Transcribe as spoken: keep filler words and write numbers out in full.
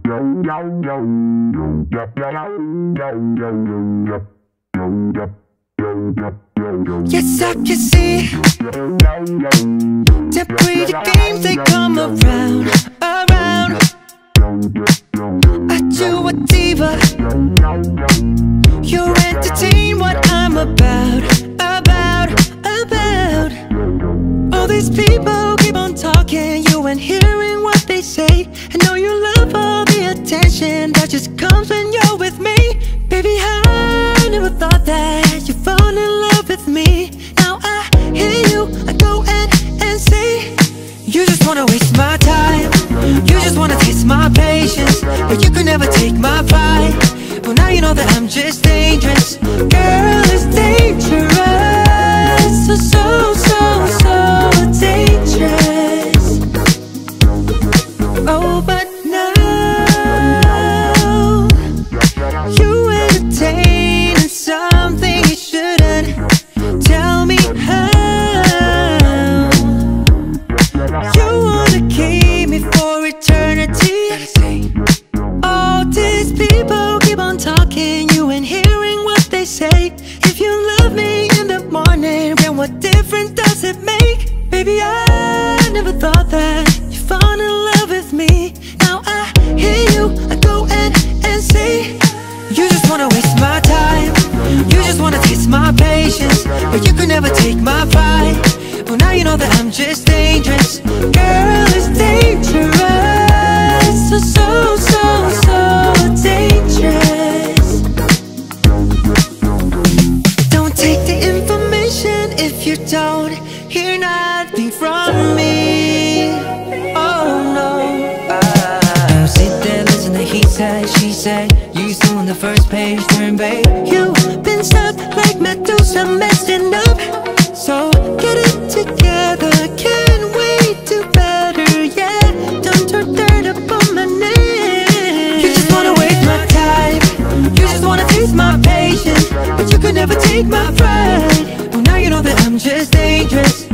Yes, I can see the pretty games they come around, around. Are you a diva? You entertain what I'm about, about, about. All these people keep on talking, you ain't hearing what they say. I know you love all the attention that just comes when you're with me. Baby, I never thought that you'd fall in love with me. Now I hear you, I go and, and say, you just wanna waste my time, you just wanna taste my patience, but you could never take my pride. Well, now you know that I'm just dangerous. Girl, it's dangerous. So, so, so, so dangerous. Oh, but now you entertain something you shouldn't. Tell me how. You wanna keep me for eternity. All these people keep on talking, you ain't hearing what they say. If you love me in the morning, then what difference does it make? Baby, I never thought that you'd fall in love with me. Now I hear you, I go and, and say, you just wanna waste my time, you just wanna taste my patience, but you could never take my pride. Well, now you know that I'm just dangerous. Girl, it's dangerous. So, so, so, so dangerous. Don't take the information if you don't hear nothing from me. Oh no. Now sit there, listen to he said, she said. You still on the first page, turn babe. You've been stuck like Medusa, messing up. So get it together, can't wait to better, yeah. Don't turn dirt up on my name. You just wanna waste my time, you just wanna taste my patience, but you could never take my pride. Well, now you know that I'm just dangerous.